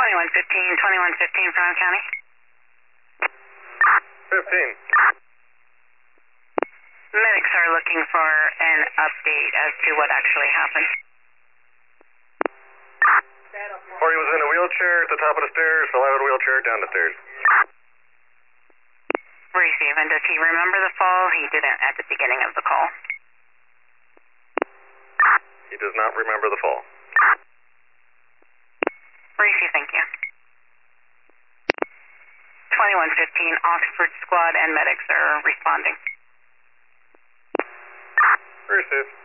2115 Brown County. 15. Medics are looking for an update as to what actually happened. Or he was in a wheelchair at the top of the stairs, fell out of the wheelchair down the stairs. Receive. And does he remember the fall? He didn't at the beginning of the call. He does not remember the fall. Receive, thank you. 2115 Oxford Squad and medics are responding. Receive.